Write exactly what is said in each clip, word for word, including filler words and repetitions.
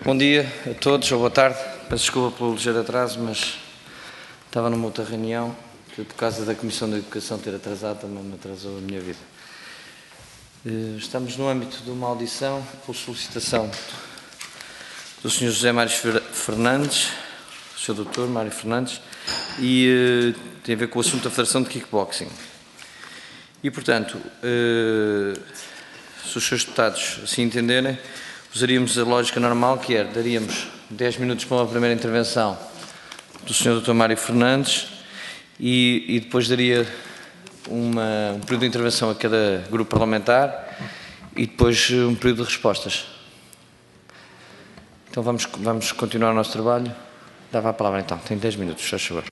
Bom dia a todos, ou boa tarde. Peço desculpa pelo ligeiro atraso, mas estava numa outra reunião, que por causa da Comissão de Educação ter atrasado, também me atrasou a minha vida. Estamos no âmbito de uma audição por solicitação do senhor José Mário Fernandes, do senhor doutor Mário Fernandes, e uh, tem a ver com o assunto da Federação de Kickboxing. E, portanto, uh, se os senhores deputados assim entenderem, usaríamos a lógica normal, que é, daríamos dez minutos para uma primeira intervenção do senhor doutor Mário Fernandes e, e depois daria uma, um período de intervenção a cada grupo parlamentar e depois um período de respostas. Então vamos, vamos continuar o nosso trabalho. Dava a palavra então, tem dez minutos, faz favor.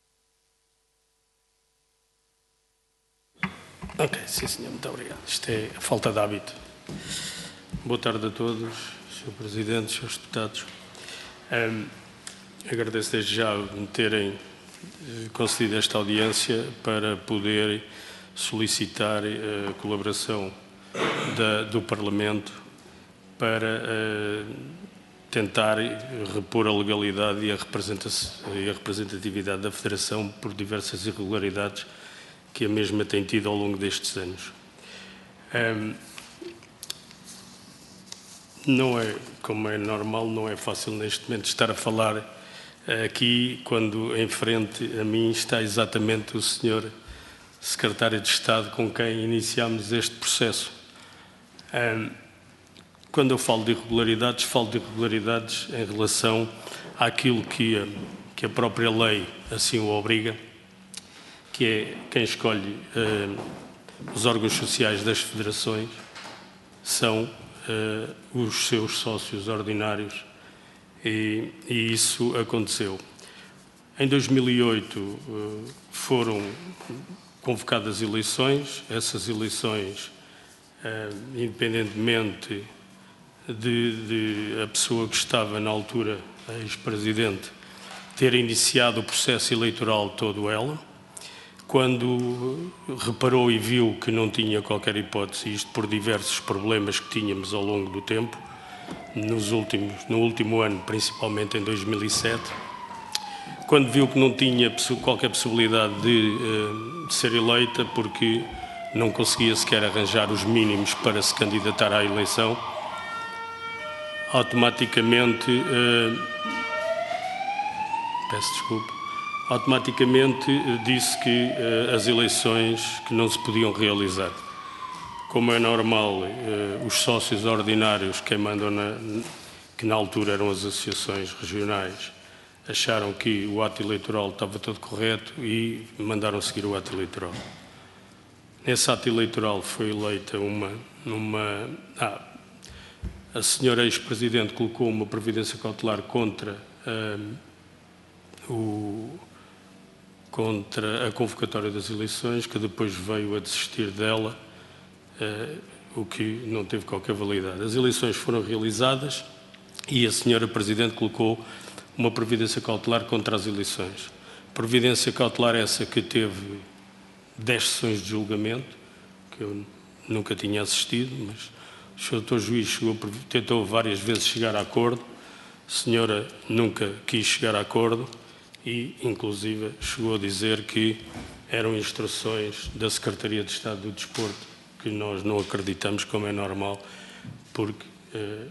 Ok, sim senhor, muito obrigado. Isto é a falta de hábito. Boa tarde a todos, senhor Presidente, senhores deputados. Um, agradeço desde já me terem concedido esta audiência para poder solicitar a colaboração da, do Parlamento para uh, tentar repor a legalidade e a, e a representatividade da Federação por diversas irregularidades que a mesma tem tido ao longo destes anos. Um, Não é, como é normal, não é fácil neste momento estar a falar aqui quando em frente a mim está exatamente o senhor Secretário de Estado com quem iniciámos este processo. Quando eu falo de irregularidades, falo de irregularidades em relação àquilo que a, que a própria lei assim o obriga, que é quem escolhe uh, os órgãos sociais das federações são Uh, os seus sócios ordinários e, e isso aconteceu. Em dois mil e oito uh, foram convocadas eleições, essas eleições, uh, independentemente de, de a pessoa que estava na altura, a ex-presidente, ter iniciado o processo eleitoral todo ela, quando reparou e viu que não tinha qualquer hipótese, isto por diversos problemas que tínhamos ao longo do tempo, nos últimos, no último ano, principalmente em dois mil e sete, quando viu que não tinha qualquer possibilidade de, de ser eleita porque não conseguia sequer arranjar os mínimos para se candidatar à eleição, automaticamente, uh, peço desculpa, automaticamente disse que uh, as eleições que não se podiam realizar. Como é normal, uh, os sócios ordinários, quem mandam na, que na altura eram as associações regionais, acharam que o ato eleitoral estava todo correto e mandaram seguir o ato eleitoral. Nesse ato eleitoral foi eleita uma... uma ah, a senhora ex-presidente colocou uma previdência cautelar contra uh, o... contra a convocatória das eleições, que depois veio a desistir dela, uh, o que não teve qualquer validade. As eleições foram realizadas e a senhora Presidente colocou uma previdência cautelar contra as eleições. Previdência cautelar essa que teve dez sessões de julgamento, que eu nunca tinha assistido, mas o senhor doutor Juiz chegou, tentou várias vezes chegar a acordo, a senhora nunca quis chegar a acordo, e, inclusive, chegou a dizer que eram instruções da Secretaria de Estado do Desporto, que nós não acreditamos, como é normal, porque... Uh,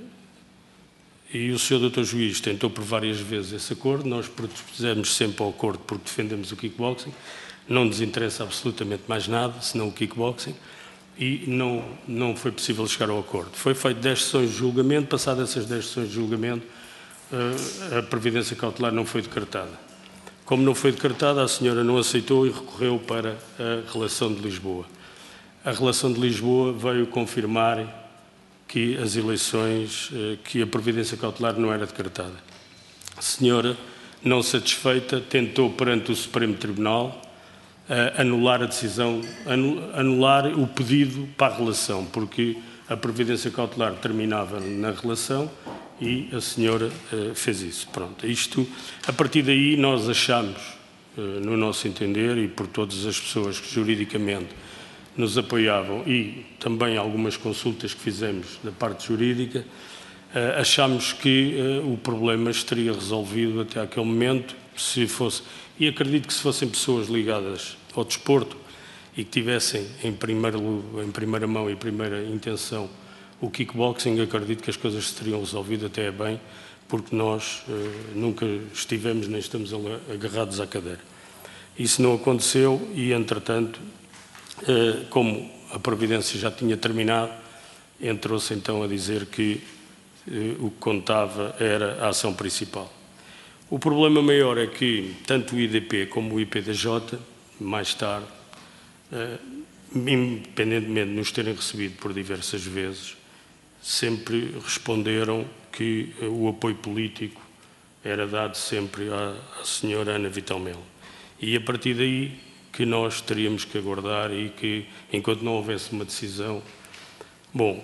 e o senhor doutor Juiz tentou por várias vezes esse acordo, nós propusemos sempre ao acordo porque defendemos o kickboxing, não nos interessa absolutamente mais nada, senão o kickboxing, e não, não foi possível chegar ao acordo. Foi feito dez sessões de julgamento, passadas essas dez sessões de julgamento, uh, a previdência cautelar não foi decretada. Como não foi decretada, a senhora não aceitou e recorreu para a Relação de Lisboa. A Relação de Lisboa veio confirmar que as eleições, que a previdência cautelar não era decretada. A senhora, não satisfeita, tentou perante o Supremo Tribunal anular a decisão, anular o pedido para a relação, porque a previdência cautelar terminava na relação e a senhora uh, fez isso. Pronto, isto, a partir daí nós achamos, uh, no nosso entender, e por todas as pessoas que juridicamente nos apoiavam e também algumas consultas que fizemos da parte jurídica, Uh, achámos que uh, o problema estaria resolvido até aquele momento, se fosse, e acredito que se fossem pessoas ligadas ao desporto e que tivessem em, primeiro, em primeira mão e primeira intenção o kickboxing, acredito que as coisas se teriam resolvido até bem, porque nós uh, nunca estivemos nem estamos agarrados à cadeira. Isso não aconteceu e, entretanto, uh, como a Previdência já tinha terminado, entrou-se então a dizer que uh, o que contava era a ação principal. O problema maior é que tanto o I D P como o I P D J, mais tarde, uh, independentemente de nos terem recebido por diversas vezes, sempre responderam que uh, o apoio político era dado sempre à, à senhora Ana Vital Melo. E a partir daí que nós teríamos que aguardar e que, enquanto não houvesse uma decisão... Bom,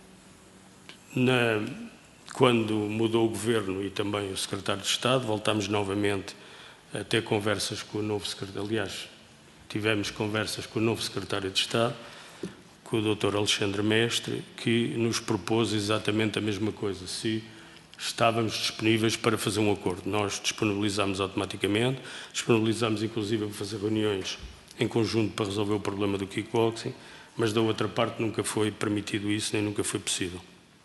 na, quando mudou o Governo e também o Secretário de Estado, voltámos novamente a ter conversas com o novo Secretário, aliás, tivemos conversas com o novo Secretário de Estado, com o doutor Alexandre Mestre, que nos propôs exatamente a mesma coisa, se estávamos disponíveis para fazer um acordo. Nós disponibilizámos automaticamente, disponibilizámos inclusive a fazer reuniões em conjunto para resolver o problema do kickboxing, mas da outra parte nunca foi permitido isso, nem nunca foi possível.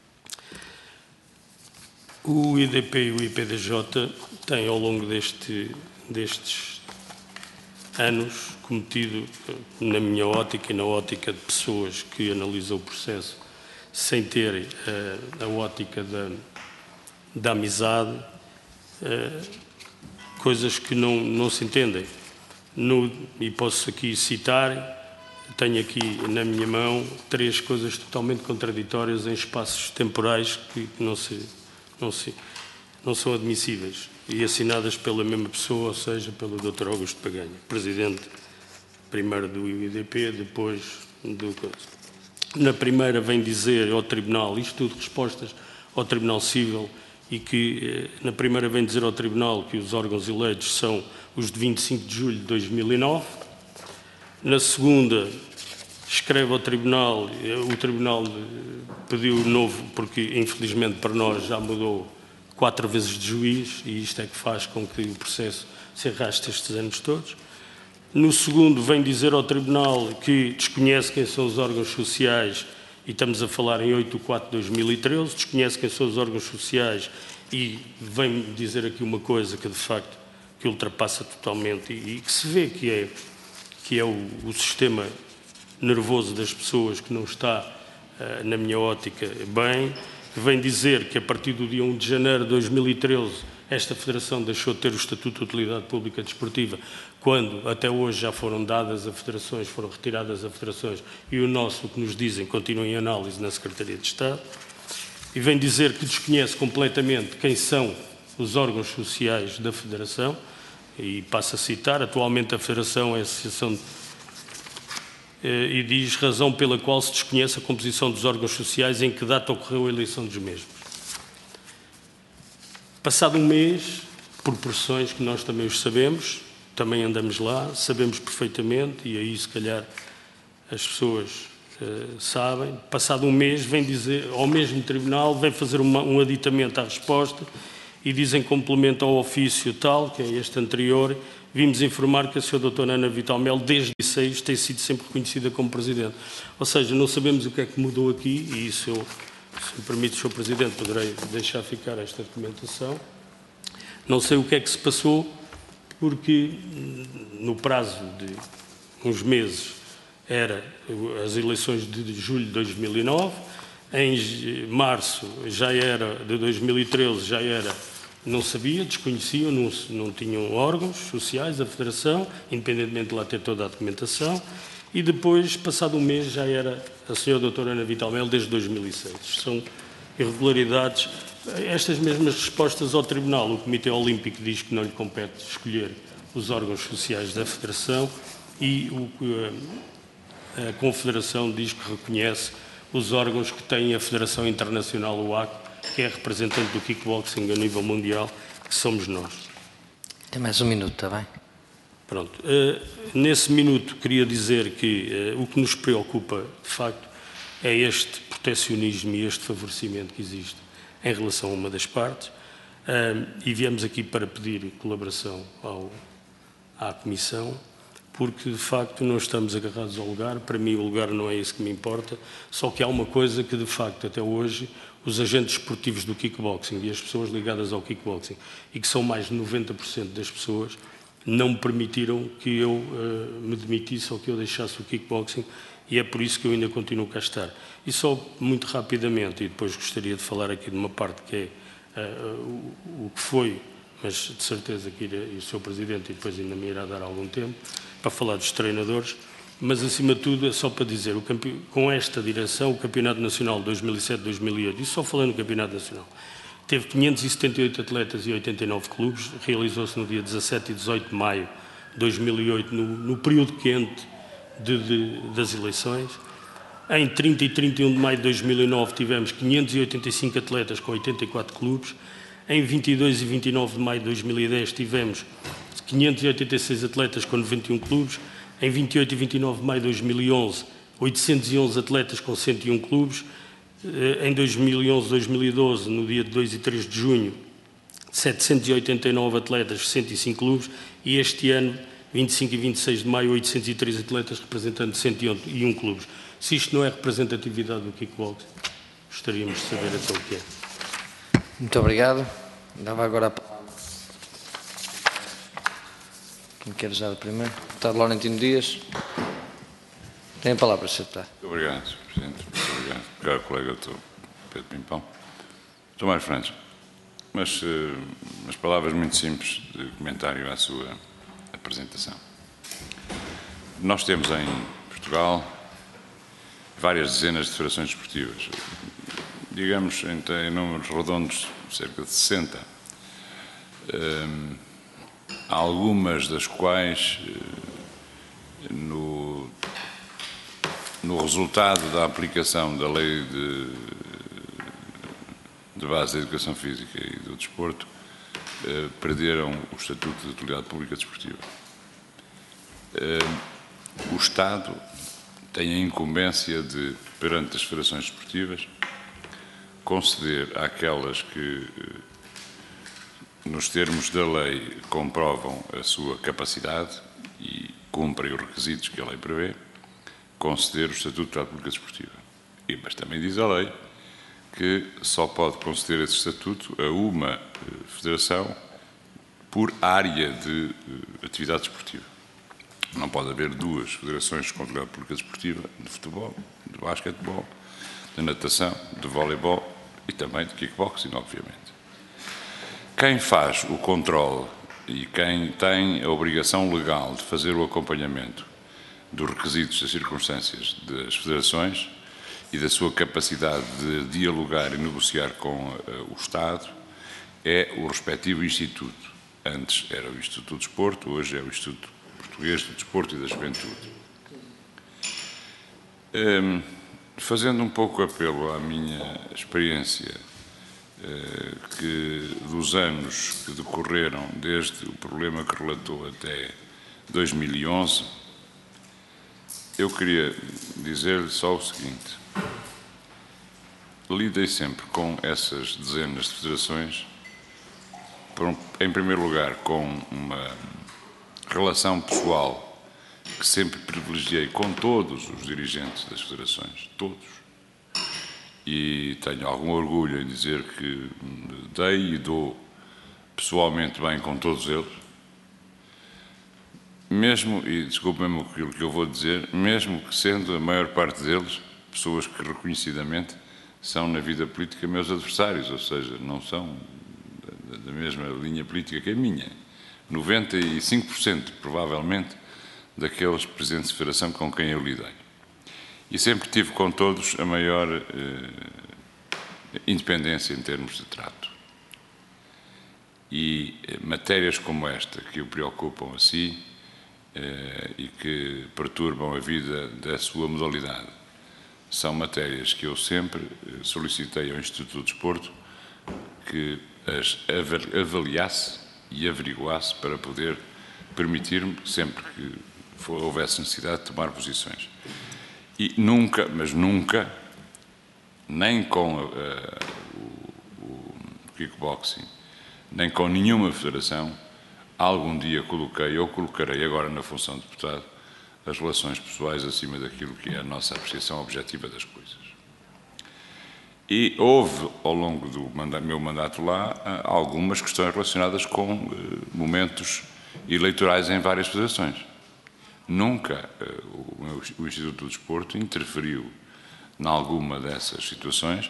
O I D P e o I P D J têm, ao longo deste, destes anos, cometido, na minha ótica e na ótica de pessoas que analisam o processo, sem terem uh, a ótica da, da amizade, uh, coisas que não, não se entendem. No, e posso aqui citar, tenho aqui na minha mão três coisas totalmente contraditórias em espaços temporais que não, se, não, se, não são admissíveis e assinadas pela mesma pessoa, ou seja, pelo doutor Augusto Paganha, presidente primeiro do I D P, depois do... Na primeira vem dizer ao Tribunal, isto tudo respostas ao Tribunal Civil, e que na primeira vem dizer ao Tribunal que os órgãos eleitos são os de vinte e cinco de julho de dois mil e nove. Na segunda, escreve ao Tribunal, o Tribunal pediu novo, porque infelizmente para nós já mudou quatro vezes de juiz, e isto é que faz com que o processo se arraste estes anos todos. No segundo, vem dizer ao Tribunal que desconhece quem são os órgãos sociais, e estamos a falar em oito de quatro de dois mil e treze, desconhece quem são os órgãos sociais e vem dizer aqui uma coisa que de facto que ultrapassa totalmente e, e que se vê que é, que é o, o sistema nervoso das pessoas que não está, uh, na minha ótica, bem, que vem dizer que a partir do dia um de janeiro de dois mil e treze esta Federação deixou de ter o Estatuto de Utilidade Pública Desportiva, quando até hoje já foram dadas a federações, foram retiradas a federações, e o nosso, o que nos dizem, continua em análise na Secretaria de Estado, e vem dizer que desconhece completamente quem são os órgãos sociais da Federação, e passa a citar, atualmente a Federação é a Associação, e diz razão pela qual se desconhece a composição dos órgãos sociais, em que data ocorreu a eleição dos mesmos. Passado um mês, por pressões que nós também os sabemos, também andamos lá, sabemos perfeitamente, e aí se calhar as pessoas uh, sabem, passado um mês vem dizer, ao mesmo tribunal, vem fazer uma, um aditamento à resposta e dizem complemento ao ofício tal, que é este anterior, vimos informar que a senhora doutora Ana Vital Melo, desde seis, tem sido sempre reconhecida como Presidente. Ou seja, não sabemos o que é que mudou aqui, e isso eu, se me permite, senhor Presidente, poderei deixar ficar esta documentação. Não sei o que é que se passou, porque no prazo de uns meses era as eleições de julho de dois mil e nove, em março já era, de dois mil e treze já era, não sabia, desconheciam, não, não tinham órgãos sociais, a Federação, independentemente de lá ter toda a documentação, e depois, passado um mês, já era a senhora doutora Ana Vital Melo desde dois mil e seis. São irregularidades. Estas mesmas respostas ao Tribunal, o Comitê Olímpico diz que não lhe compete escolher os órgãos sociais da Federação e o, a, a Confederação diz que reconhece os órgãos que tem a Federação Internacional, o A C, que é representante do kickboxing a nível mundial, que somos nós. Tem mais um minuto, está bem? Pronto. Uh, nesse minuto queria dizer que uh, o que nos preocupa, de facto, é este proteccionismo e este favorecimento que existe em relação a uma das partes, um, e viemos aqui para pedir colaboração ao, à Comissão, porque de facto não estamos agarrados ao lugar. Para mim o lugar não é isso que me importa, só que há uma coisa que de facto até hoje os agentes esportivos do kickboxing e as pessoas ligadas ao kickboxing, e que são mais de noventa por cento das pessoas, não me permitiram que eu uh, me demitisse ou que eu deixasse o kickboxing, e é por isso que eu ainda continuo cá a estar. E só muito rapidamente, e depois gostaria de falar aqui de uma parte que é uh, o, o que foi, mas de certeza que irá, e o senhor Presidente e depois ainda me irá dar algum tempo, para falar dos treinadores, mas acima de tudo é só para dizer, o campe... com esta direção, o Campeonato Nacional dois mil e sete dois mil e oito, e só falando no Campeonato Nacional, teve quinhentos e setenta e oito atletas e oitenta e nove clubes, realizou-se no dia dezassete e dezoito de maio de dois mil e oito, no, no período quente de, de, das eleições. Em trinta e trinta e um de maio de dois mil e nove tivemos quinhentos e oitenta e cinco atletas com oitenta e quatro clubes. Em vinte e dois e vinte e nove de maio de dois mil e dez tivemos quinhentos e oitenta e seis atletas com noventa e um clubes. Em vinte e oito e vinte e nove de maio de dois mil e onze, oitocentos e onze atletas com cento e um clubes. Em dois mil e onze, dois mil e doze, no dia dois e três de junho, setecentos e oitenta e nove atletas, cento e cinco clubes, e este ano, vinte e cinco e vinte e seis de maio, oitocentos e três atletas representando cento e um clubes. Se isto não é representatividade do kickboxing, gostaríamos de saber até o que é. Muito obrigado. Dava agora a palavra. Quem quer já de primeiro? Deputado Laurentino Dias. Tem a palavra, senhor Deputado. Muito obrigado, senhor Presidente. Muito obrigado. Caro colega, doutor Pedro Pimpão. doutor Mário Fernandes, mas uh, umas palavras muito simples de comentário à sua apresentação. Nós temos em Portugal várias dezenas de federações desportivas, digamos em, em números redondos, cerca de sessenta, um, algumas das quais uh, no, no resultado da aplicação da lei de, de base da educação física e do desporto uh, perderam o estatuto de utilidade pública desportiva. Uh, o Estado tem a incumbência de, perante as federações desportivas, conceder àquelas que, nos termos da lei, comprovam a sua capacidade e cumprem os requisitos que a lei prevê, conceder o Estatuto de Utilidade Pública Desportiva. E, mas também diz a lei que só pode conceder esse estatuto a uma federação por área de atividade desportiva. Não pode haver duas federações com utilidade pública desportiva de futebol, de basquetebol, de natação, de voleibol e também de kickboxing, obviamente. Quem faz o controle e quem tem a obrigação legal de fazer o acompanhamento dos requisitos das circunstâncias das federações e da sua capacidade de dialogar e negociar com uh, o Estado é o respectivo instituto. Antes era o Instituto do Desporto, hoje é o Instituto Português do Desporto e da Juventude. Um, fazendo um pouco apelo à minha experiência uh, que dos anos que decorreram desde o problema que relatou até dois mil e onze, eu queria dizer-lhe só o seguinte: lidei sempre com essas dezenas de federações, em primeiro lugar, com uma relação pessoal que sempre privilegiei com todos os dirigentes das federações, todos. E tenho algum orgulho em dizer que dei e dou pessoalmente bem com todos eles. Mesmo, e desculpe-me aquilo que eu vou dizer, mesmo que sendo a maior parte deles pessoas que reconhecidamente são na vida política meus adversários, ou seja, não são da, da mesma linha política que a minha. noventa e cinco por cento, provavelmente, daqueles presidentes de federação com quem eu lidei. E sempre tive com todos a maior eh, independência em termos de trato. E eh, matérias como esta, que o preocupam a si eh, e que perturbam a vida da sua modalidade, são matérias que eu sempre solicitei ao Instituto do Desporto que as avaliasse e averiguasse para poder permitir-me, sempre que for, houvesse necessidade, de tomar posições. E nunca, mas nunca, nem com a, a, o, kickboxing, nem com nenhuma federação, algum dia coloquei ou colocarei agora na função de deputado as relações pessoais acima daquilo que é a nossa apreciação objetiva das coisas. E houve, ao longo do meu mandato lá, algumas questões relacionadas com momentos eleitorais em várias federações. Nunca o Instituto do Desporto interferiu em alguma dessas situações.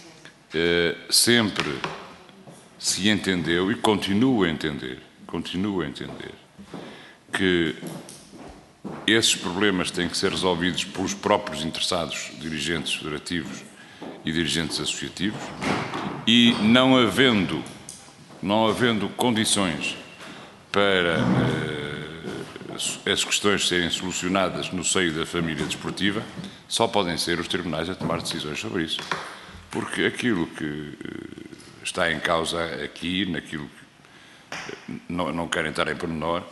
Sempre se entendeu e continua a entender, continua a entender que esses problemas têm que ser resolvidos pelos próprios interessados, dirigentes federativos e dirigentes associativos, e não havendo, não havendo condições para eh, essas questões serem solucionadas no seio da família desportiva, só podem ser os tribunais a tomar decisões sobre isso. Porque aquilo que está em causa aqui, naquilo que não, não quero entrar em pormenor,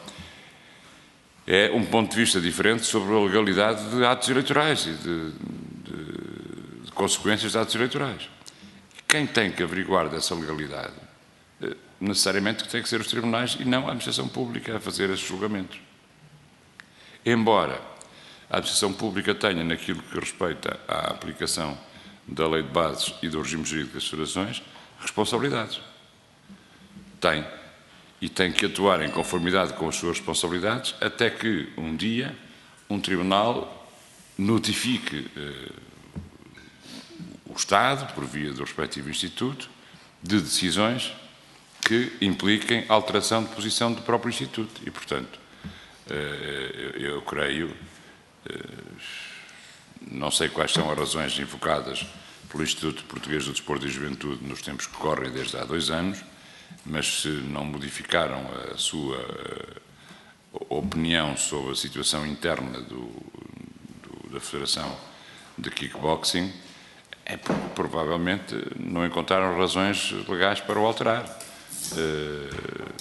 é um ponto de vista diferente sobre a legalidade de atos eleitorais e de, de, de consequências de atos eleitorais. Quem tem que averiguar dessa legalidade, necessariamente tem que ser os tribunais e não a administração pública a fazer esses julgamentos. Embora a administração pública tenha, naquilo que respeita à aplicação da lei de bases e do regime jurídico das federações, responsabilidades. Tem. E tem que atuar em conformidade com as suas responsabilidades até que, um dia, um tribunal notifique eh, o Estado, por via do respectivo Instituto, de decisões que impliquem alteração de posição do próprio Instituto. E, portanto, eh, eu, eu creio, eh, não sei quais são as razões invocadas pelo Instituto Português do Desporto e Juventude nos tempos que correm desde há dois anos, mas se não modificaram a sua opinião sobre a situação interna do, do, da Federação de Kickboxing, é porque provavelmente não encontraram razões legais para o alterar. Uh,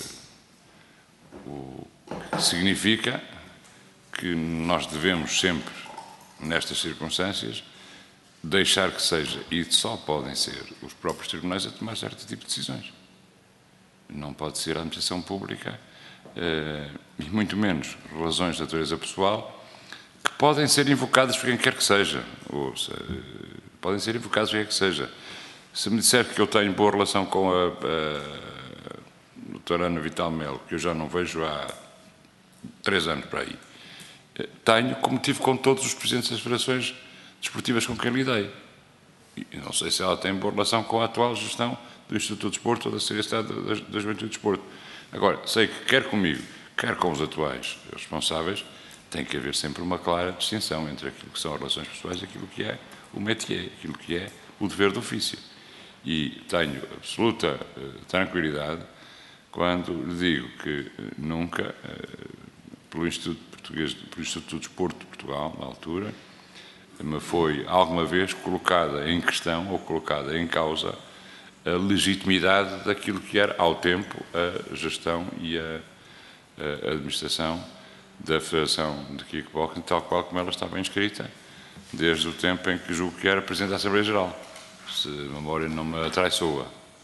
o que significa que nós devemos sempre, nestas circunstâncias, deixar que seja, e só podem ser os próprios tribunais a tomar certo tipo de decisões. Não pode ser a administração pública, eh, e muito menos razões de natureza pessoal, que podem ser invocadas por quem quer que seja. Ou, se, podem ser invocadas por quem quer que seja. Se me disser que eu tenho boa relação com a, a doutora Ana Vital Melo, que eu já não vejo há três anos para aí, tenho, como tive com todos os presidentes das federações desportivas com quem lidei. E não sei se ela tem boa relação com a atual gestão do Instituto do Desporto ou da Secretaria da, da Juventude e do Desporto. Agora, sei que quer comigo, quer com os atuais responsáveis, tem que haver sempre uma clara distinção entre aquilo que são as relações pessoais e aquilo que é o métier, aquilo que é o dever do ofício. E tenho absoluta uh, tranquilidade quando lhe digo que uh, nunca, uh, pelo Instituto Português, pelo Instituto do Desporto de Portugal, na altura, me foi alguma vez colocada em questão ou colocada em causa a legitimidade daquilo que era, ao tempo, a gestão e a, a administração da Federação de Kickboxing, tal qual como ela estava inscrita, desde o tempo em que julgo que era Presidente da Assembleia Geral, se a memória não me atraiçoa.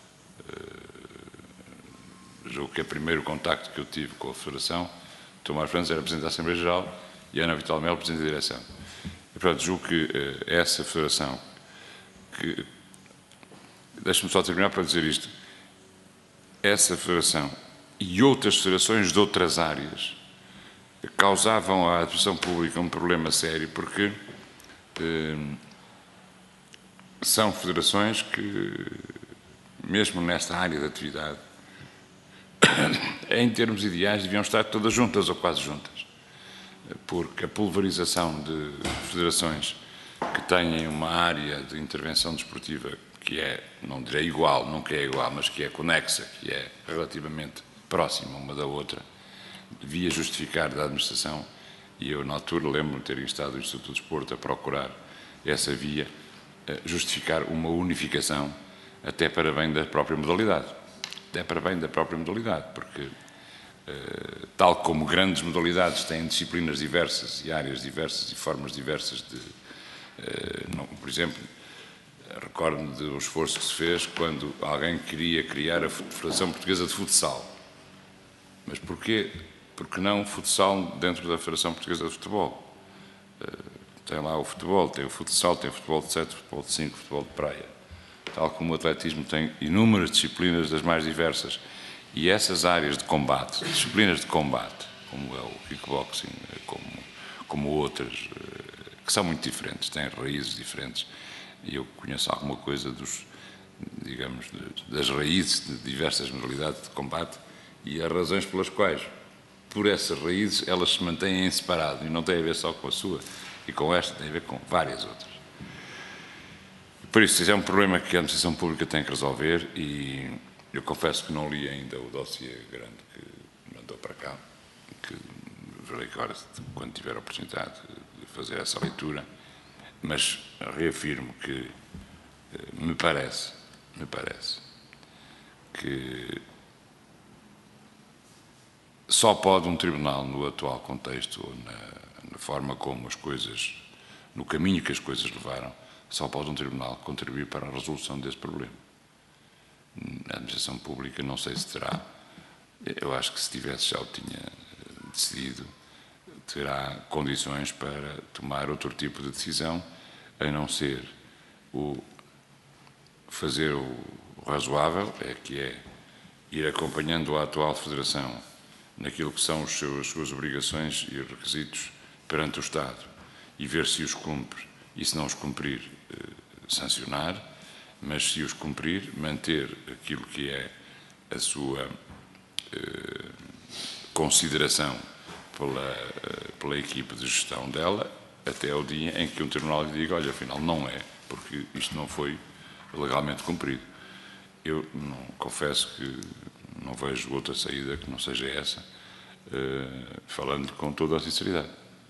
Uh, julgo que o primeiro contacto que eu tive com a Federação, Tomás Fernandes era Presidente da Assembleia Geral e Ana Vital Melo, Presidente da Direção. E, portanto, julgo que uh, essa Federação, que deixe-me só terminar para dizer isto, essa federação e outras federações de outras áreas causavam à administração pública um problema sério, porque eh, são federações que, mesmo nesta área de atividade, em termos ideais, deviam estar todas juntas ou quase juntas, porque a pulverização de federações que têm uma área de intervenção desportiva que é, não direi igual, nunca é igual, mas que é conexa, que é relativamente próxima uma da outra, devia justificar da administração, e eu na altura lembro-me de ter estado no Instituto do Desporto a procurar essa via, justificar uma unificação até para bem da própria modalidade, até para bem da própria modalidade, porque tal como grandes modalidades têm disciplinas diversas e áreas diversas e formas diversas de, por exemplo, Recordo-me do esforço que se fez quando alguém queria criar a Federação Portuguesa de Futsal. Mas porquê? Porque não futsal dentro da Federação Portuguesa de Futebol? Tem lá o futebol, tem o futsal, tem o futebol de sete, futebol de cinco, futebol de praia. Tal como o atletismo tem inúmeras disciplinas das mais diversas. E essas áreas de combate, disciplinas de combate, como é o kickboxing, como, como outras, que são muito diferentes, têm raízes diferentes. E eu conheço alguma coisa dos, digamos, das raízes de diversas modalidades de combate e as razões pelas quais, por essas raízes, elas se mantêm em separado e não tem a ver só com a sua e com esta, tem a ver com várias outras. Por isso, isso é um problema que a administração pública tem que resolver e eu confesso que não li ainda o dossiê grande que mandou para cá, que verei agora, quando tiver a oportunidade de fazer essa leitura, mas reafirmo que me parece, me parece que só pode um tribunal, no atual contexto, ou na, na forma como as coisas, no caminho que as coisas levaram, só pode um tribunal contribuir para a resolução desse problema. A administração pública, não sei se terá, eu acho que se tivesse já o tinha decidido, terá condições para tomar outro tipo de decisão, a não ser o fazer o razoável, é que é ir acompanhando a atual Federação naquilo que são os seus, as suas obrigações e requisitos perante o Estado e ver se os cumpre e, se não os cumprir, eh, sancionar, mas se os cumprir, manter aquilo que é a sua eh, consideração pela, eh, pela equipe de gestão dela, até ao dia em que um tribunal lhe diga, olha, afinal não é, porque isto não foi legalmente cumprido. Eu não, confesso que não vejo outra saída que não seja essa, uh, falando com toda a sinceridade.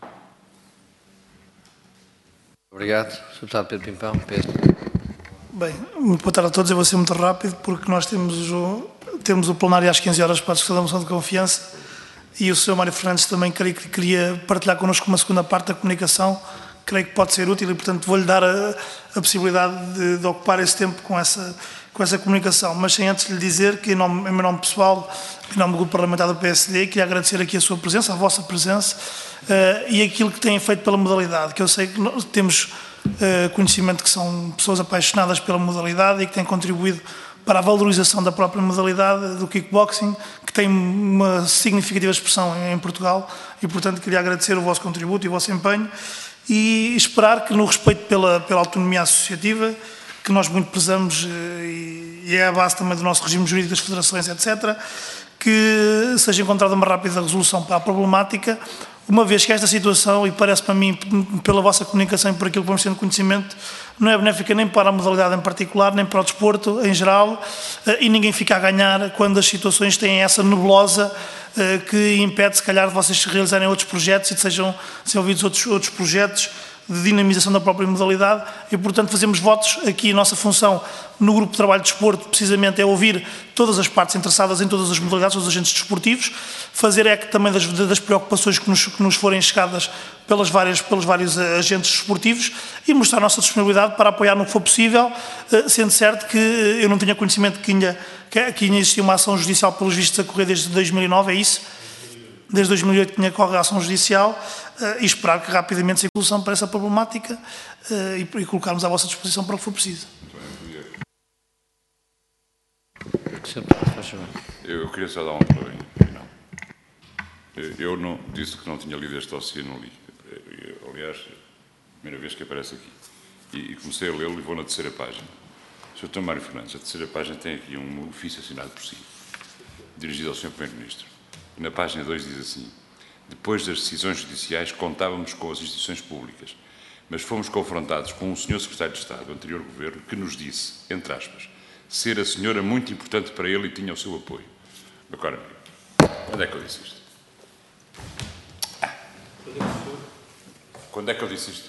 Obrigado. senhor Deputado Pedro Pimpão. Pedro. Bem, muito boa tarde a todos. Eu vos ser muito rápido, porque nós temos o, temos o plenário às quinze horas para a discussão da moção de confiança e o senhor Mário Fernandes também creio que queria partilhar connosco uma segunda parte da comunicação, creio que pode ser útil e, portanto, vou-lhe dar a, a possibilidade de, de ocupar esse tempo com essa, com essa comunicação. Mas sem antes lhe dizer que, em, nome, em meu nome pessoal, em nome do Grupo Parlamentar do P S D, queria agradecer aqui a sua presença, a vossa presença uh, e aquilo que têm feito pela modalidade, que eu sei que nós temos uh, conhecimento que são pessoas apaixonadas pela modalidade e que têm contribuído para a valorização da própria modalidade do kickboxing, que tem uma significativa expressão em Portugal e, portanto, queria agradecer o vosso contributo e o vosso empenho e esperar que, no respeito pela, pela autonomia associativa, que nós muito prezamos e, e é a base também do nosso regime jurídico das federações, etcétera, que seja encontrada uma rápida resolução para a problemática, uma vez que esta situação, e parece-me a mim, pela vossa comunicação e por aquilo que vamos tendo conhecimento, não é benéfica nem para a modalidade em particular, nem para o desporto em geral, e ninguém fica a ganhar quando as situações têm essa nebulosa que impede, se calhar, de vocês realizarem outros projetos e de sejam desenvolvidos outros, outros projetos de dinamização da própria modalidade e, portanto, fazemos votos aqui. A nossa função no Grupo de Trabalho de Desporto, precisamente, é ouvir todas as partes interessadas em todas as modalidades, todos os agentes desportivos, fazer eco também das, das preocupações que nos, que nos forem chegadas pelas várias, pelos vários agentes desportivos e mostrar a nossa disponibilidade para apoiar no que for possível, sendo certo que eu não tinha conhecimento que ainda, que ainda existia uma ação judicial pelos vistos a correr desde dois mil e nove, é isso? Desde dois mil e oito tinha corrido a ação judicial uh, e esperar que rapidamente se solução para essa problemática uh, e, e colocarmos à vossa disposição para o que for preciso. Eu queria só dar um apoio final. Eu não, disse que não tinha lido este dossiê, não li. Eu, aliás, a primeira vez que aparece aqui. E, e comecei a lê-lo e vou na terceira página. senhor doutor Mário Fernandes, a terceira página tem aqui um ofício assinado por si, dirigido ao senhor Primeiro-Ministro. Na página dois diz assim: depois das decisões judiciais contávamos com as instituições públicas, mas fomos confrontados com um senhor Secretário de Estado do anterior governo que nos disse, entre aspas, ser a senhora muito importante para ele e tinha o seu apoio. Meu caro amigo, quando é que eu disse isto? Ah. Quando é que eu disse isto?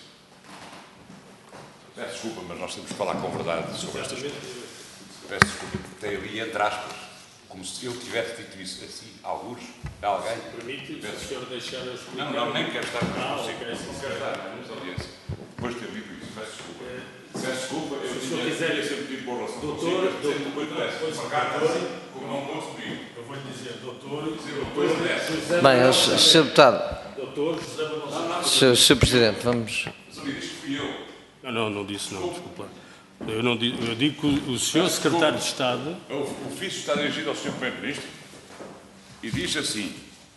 Peço desculpa, mas nós temos que falar com verdade sobre estas coisas. Peço desculpa, tem ali entre aspas, como se eu tivesse dito isso assim, alguns, a alguém. Permite o senhor deixar a explicar? Não, não, nem quero estar com ah, você. okay. Não quero estar, vamos à audiência. Depois de ter lido isso, peço desculpa. Peço desculpa, eu tinha sempre pedido boa relação consigo, mas sempre muito interessa. Marcar assim, como não conto comigo. Eu vou lhe dizer, doutor... Depois dessa. Bem, senhor Deputado, Doutor José Manuel... senhor, senhor Presidente, vamos... Mas diz que fui eu. Não, não, não disse não, desculpa. Eu, não digo, eu digo que o senhor Secretário de Estado... O ofício está dirigido ao senhor Primeiro-Ministro e diz assim: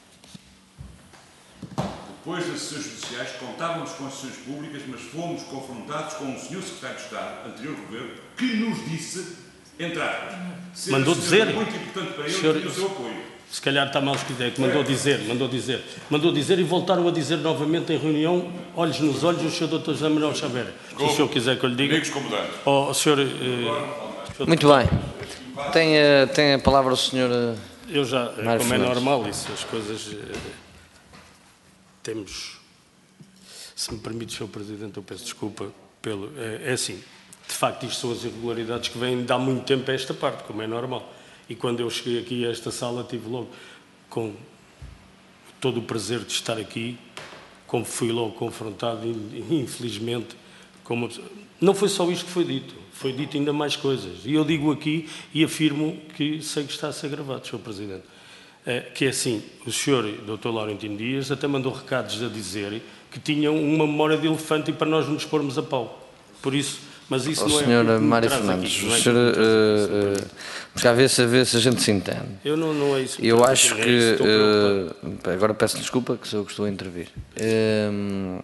depois das sessões judiciais, contávamos com as sessões públicas, mas fomos confrontados com o senhor Secretário de Estado, anterior governo, que nos disse, entre aspas, ser Mandou dizer? muito importante para ele Senhor- e o seu apoio. Se calhar está mal escrito, é que mandou dizer, mandou dizer. Mandou dizer e voltaram a dizer novamente em reunião, olhos nos olhos, o senhor doutor José Manuel Xavier. Se o senhor quiser que eu lhe diga... Amigos comandantes. Oh, senhor... eh, Muito bem. Tem, eh, tem a palavra o senhor... eh, Eu já, Mário como é Fernandes. normal isso, as coisas... eh, temos... Se me permite, senhor Presidente, eu peço desculpa pelo... É, é assim, de facto, isto são as irregularidades que vêm de há muito tempo a esta parte, como é normal. E quando eu cheguei aqui a esta sala, tive logo com todo o prazer de estar aqui, como fui logo confrontado, infelizmente, com uma pessoa... Não foi só isto que foi dito, foi dito ainda mais coisas. E eu digo aqui e afirmo que sei que está a ser gravado, senhor Presidente. É, que é assim, o senhor doutor Laurentino Dias até mandou recados a dizer que tinham uma memória de elefante e para nós nos pormos a pau. Por isso, mas isso O não é senhor aquilo que me Mário traz Fernandes, aqui, o não é senhor... aquilo que me traz aqui, eh, eh, Vamos cá ver se, a ver se a gente se entende. Eu não, não é isso que me Eu traz acho aqui, que... é isso estou preocupado. eh, agora peço desculpa que sou eu que estou a intervir. Eh,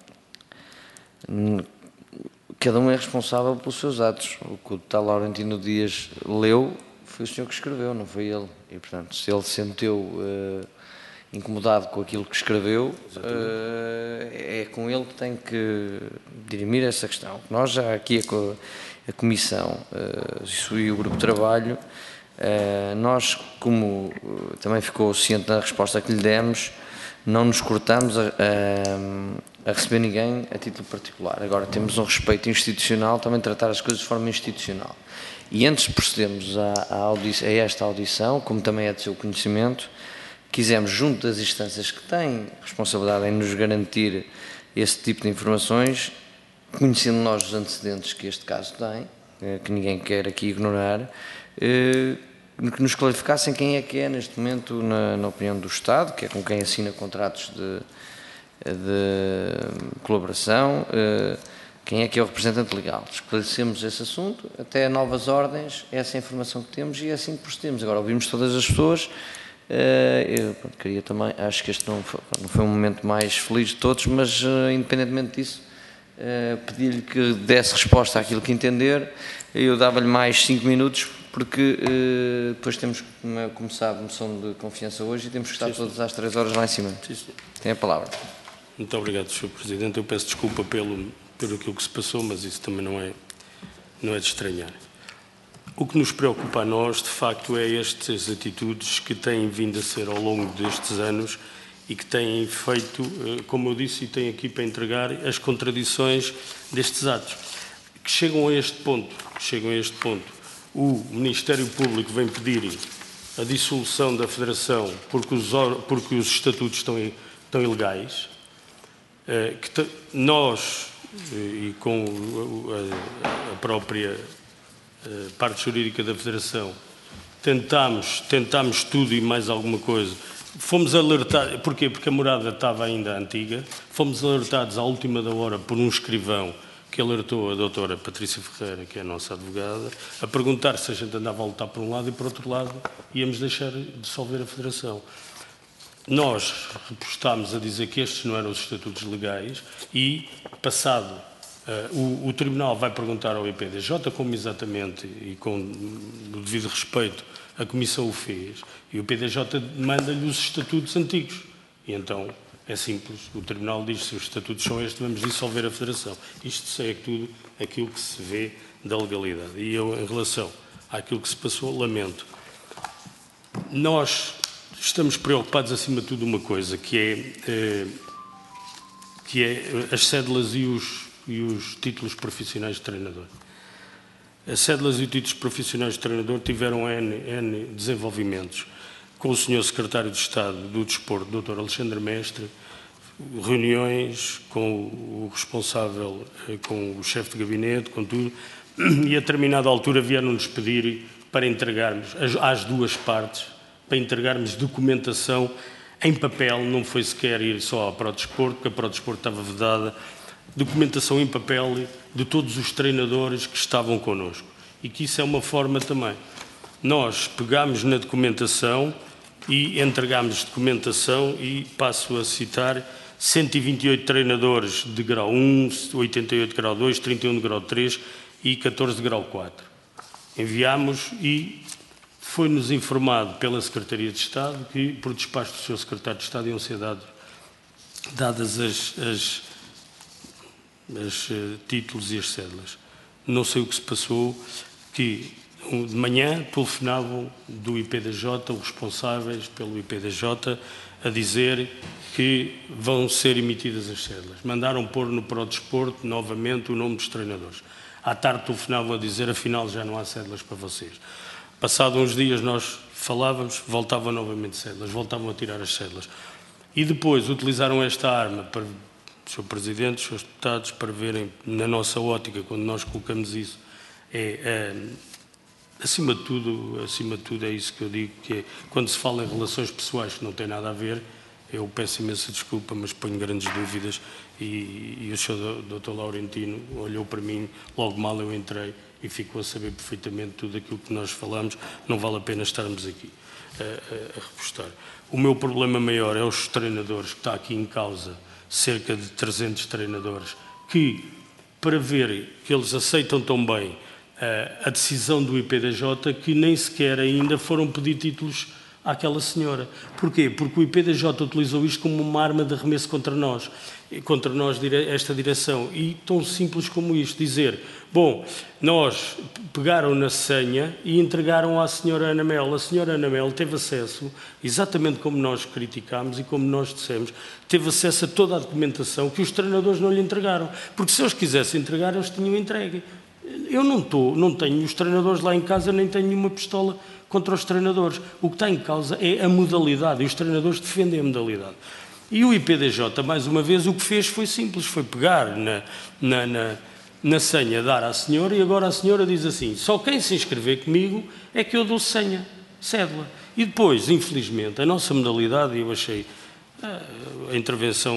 cada um é responsável pelos seus atos. O que o deputado Laurentino Dias leu foi o senhor que escreveu, não foi ele. E, portanto, se ele se sentiu eh, incomodado com aquilo que escreveu, eh, é com ele que tem que dirimir essa questão. Nós já aqui, a, co- a Comissão eh, isso e o Grupo de Trabalho, eh, nós, como eh, também ficou ciente da resposta que lhe demos, não nos cortamos a, a, a receber ninguém a título particular. Agora, temos um respeito institucional, também tratar as coisas de forma institucional. E antes de procedermos a, a, audição, a esta audição, como também é de seu conhecimento, quisemos, junto das instâncias que têm responsabilidade em nos garantir esse tipo de informações, conhecendo nós os antecedentes que este caso tem, que ninguém quer aqui ignorar, que nos clarificassem quem é que é neste momento, na, na opinião do Estado, que é com quem assina contratos de, de colaboração, quem é que é o representante legal. Esclarecemos esse assunto, até novas ordens, essa é a informação que temos e é assim que procedemos. Agora ouvimos todas as pessoas. Eu pronto, queria também, acho que este não foi, não foi um momento mais feliz de todos, mas independentemente disso, pedi-lhe que desse resposta àquilo que entender. Eu dava-lhe mais cinco minutos, porque depois temos que começar a moção de confiança hoje e temos que estar sim, todos às três horas lá em cima. Sim, sim. Tem a palavra. Muito obrigado, senhor Presidente. Eu peço desculpa pelo, pelo aquilo que se passou, mas isso também não é, não é de estranhar. O que nos preocupa a nós, de facto, é estas atitudes que têm vindo a ser ao longo destes anos e que têm feito, como eu disse, e tenho aqui para entregar, as contradições destes atos, que chegam a este ponto, chegam a este ponto. O Ministério Público vem pedir a dissolução da Federação porque os, porque os estatutos estão, estão ilegais, que nós, e com a própria parte jurídica da Federação, tentámos, tentámos tudo e mais alguma coisa. Fomos alertados, porquê? Porque a morada estava ainda antiga, fomos alertados à última da hora por um escrivão que alertou a doutora Patrícia Ferreira, que é a nossa advogada, a perguntar se a gente andava a lutar por um lado e por outro lado íamos deixar de dissolver a Federação. Nós repostámos a dizer que estes não eram os estatutos legais e, passado Uh, o, o Tribunal vai perguntar ao I P D J como exatamente e com o devido respeito a Comissão o fez, e o I P D J manda-lhe os estatutos antigos. E então é simples, o Tribunal diz se os estatutos são estes, vamos dissolver a Federação. Isto é tudo aquilo que se vê da legalidade. E eu, em relação àquilo que se passou, lamento. Nós estamos preocupados acima de tudo uma coisa, que é, uh, que é as cédulas e os e os títulos profissionais de treinador. As cédulas e os títulos profissionais de treinador tiveram N, N desenvolvimentos. Com o senhor Secretário de Estado do Desporto, doutor Alexandre Mestre, reuniões com o responsável, com o chefe de gabinete, com tudo, e a determinada altura vieram-nos pedir para entregarmos, às duas partes, para entregarmos documentação em papel, não foi sequer ir só para o desporto, porque a para o desporto estava vedada, documentação em papel de todos os treinadores que estavam connosco. E que isso é uma forma também. Nós pegámos na documentação e entregámos documentação e, passo a citar, cento e vinte e oito treinadores de grau um, oitenta e oito de grau dois, trinta e um de grau três e catorze de grau quatro. Enviámos e foi-nos informado pela Secretaria de Estado que, por despacho do senhor Secretário de Estado, iam ser dados, dadas as, as, as uh, títulos e as cédulas. Não sei o que se passou, que de manhã telefonavam do I P D J, os responsáveis pelo I P D J, a dizer que vão ser emitidas as cédulas. Mandaram pôr no Prodesporto novamente o nome dos treinadores. À tarde telefonavam a dizer, afinal já não há cédulas para vocês. Passados uns dias nós falávamos, voltavam novamente cédulas, voltavam a tirar as cédulas. E depois utilizaram esta arma para o senhor Presidente, os senhores deputados, para verem na nossa ótica, quando nós colocamos isso, é, é acima de tudo, acima de tudo é isso que eu digo, que é, quando se fala em relações pessoais que não têm nada a ver, eu peço imensa desculpa, mas ponho grandes dúvidas e, e o senhor doutor Laurentino olhou para mim, logo mal eu entrei e ficou a saber perfeitamente tudo aquilo que nós falamos, não vale a pena estarmos aqui a, a, a repostar. O meu problema maior é os treinadores, que está aqui em causa, cerca de trezentos treinadores, que, para ver que eles aceitam tão bem a, a decisão do I P D J, que nem sequer ainda foram pedir títulos àquela senhora. Porquê? Porque o I P D J utilizou isto como uma arma de arremesso contra nós, contra nós, esta direção. E tão simples como isto, dizer, bom, nós pegaram na senha e entregaram à senhora Ana Mel. A senhora Ana Mel teve acesso, exatamente como nós criticámos e como nós dissemos, teve acesso a toda a documentação que os treinadores não lhe entregaram. Porque se eles quisessem entregar, eles tinham entregue. Eu não, tô, não tenho os treinadores lá em casa, nem tenho nenhuma pistola contra os treinadores. O que está em causa é a modalidade e os treinadores defendem a modalidade. E o I P D J, mais uma vez, o que fez foi simples, foi pegar na, na, na, na senha, dar à senhora, e agora a senhora diz assim, só quem se inscrever comigo é que eu dou senha, cédula. E depois, infelizmente, a nossa modalidade, eu achei a intervenção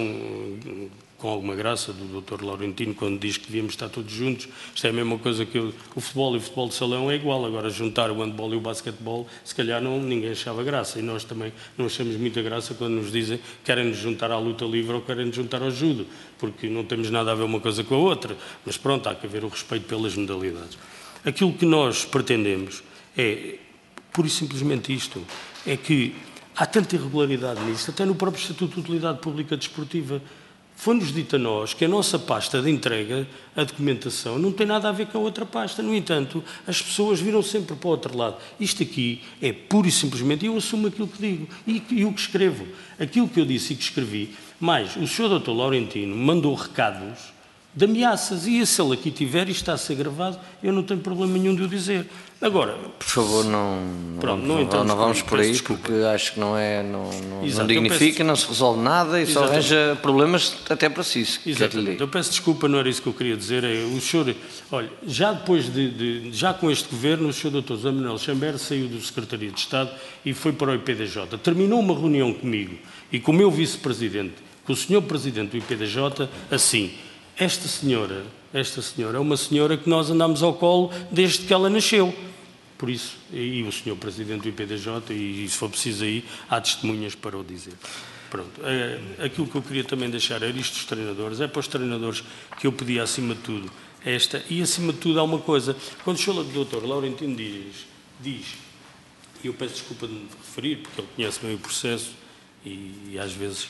com alguma graça do doutor Laurentino, quando diz que devíamos estar todos juntos. Isto é a mesma coisa que o, o futebol e o futebol de salão é igual. Agora, juntar o handball e o basquetebol, se calhar não, ninguém achava graça. E nós também não achamos muita graça quando nos dizem que querem-nos juntar à luta livre ou querem-nos juntar ao judo, porque não temos nada a ver uma coisa com a outra. Mas pronto, há que haver o respeito pelas modalidades. Aquilo que nós pretendemos é, pura e simplesmente isto, é que há tanta irregularidade nisto, até no próprio Estatuto de Utilidade Pública Desportiva. Foi-nos dito a nós que a nossa pasta de entrega, a documentação, não tem nada a ver com a outra pasta. No entanto, as pessoas viram sempre para o outro lado. Isto aqui é puro e simplesmente, eu assumo aquilo que digo e, e o que escrevo. Aquilo que eu disse e que escrevi, mas o senhor doutor Laurentino mandou recados de ameaças, e se ele aqui tiver e está a ser gravado, eu não tenho problema nenhum de o dizer. Agora, por favor, não, pronto, não, não, não, não vamos por aí, desculpa. porque acho que não é, não, não, Exato, não dignifica, não se resolve nada e Exatamente. só arranja problemas até para si. Se Exatamente. Eu peço desculpa, não era isso que eu queria dizer. É, o senhor, olha, já depois de, de já com este governo, o senhor doutor José Manuel Chambers saiu do Secretaria de Estado e foi para o I P D J. Terminou uma reunião comigo e com o meu vice-presidente, com o senhor presidente do I P D J, assim, esta senhora, esta senhora é uma senhora que nós andamos ao colo desde que ela nasceu. Por isso, e o senhor Presidente do I P D J, e se for preciso aí, há testemunhas para o dizer. Pronto, é, aquilo que eu queria também deixar era isto dos treinadores, é para os treinadores que eu pedi acima de tudo esta, e acima de tudo há uma coisa, quando o senhor doutor Laurentino diz, diz, e eu peço desculpa de me referir, porque ele conhece bem o processo, e, e às vezes...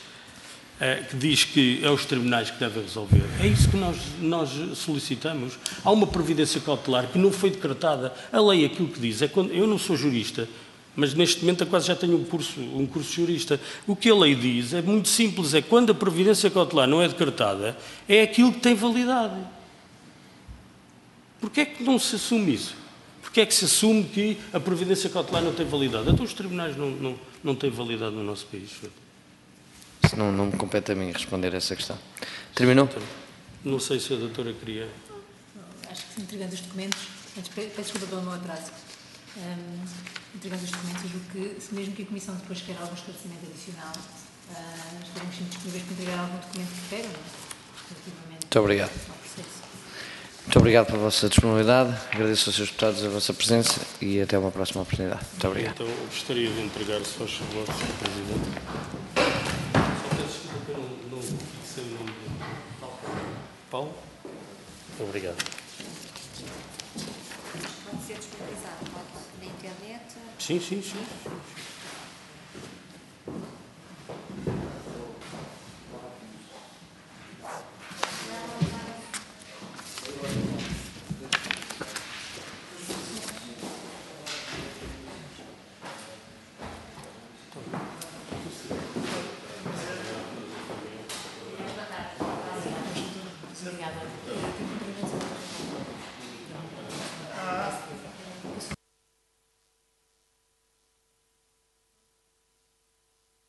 É, que diz que é os tribunais que devem resolver. É isso que nós, nós solicitamos. Há uma previdência cautelar que não foi decretada. A lei, aquilo que diz, é quando, eu não sou jurista, mas neste momento eu quase já tenho um curso, um curso de jurista. O que a lei diz é muito simples, é quando a previdência cautelar não é decretada, é aquilo que tem validade. Porquê é que não se assume isso? Porquê é que se assume que a previdência cautelar não tem validade? Então os tribunais não, não, não têm validade no nosso país. Isso não, não me compete a mim responder a essa questão. Terminou? Não sei se a doutora queria... Acho que entregando os documentos, antes, pe- peço desculpa pelo meu atraso, um, entregando os documentos, eu julgo que, se mesmo que a Comissão depois queira algum esclarecimento adicional, uh, estaremos sempre disponíveis para entregar algum documento que queiram, não é? Relativamente Muito obrigado. ao processo. Muito obrigado pela vossa disponibilidade, agradeço aos senhores deputados a vossa presença e até uma próxima oportunidade. Muito obrigado. Então, eu gostaria de entregar, se faz favor, senhor Presidente. Só peço desculpa que eu não, não fixei o nome dele. Paulo? Obrigado. Pode ser disponibilizado na internet. Sim, sim, sim.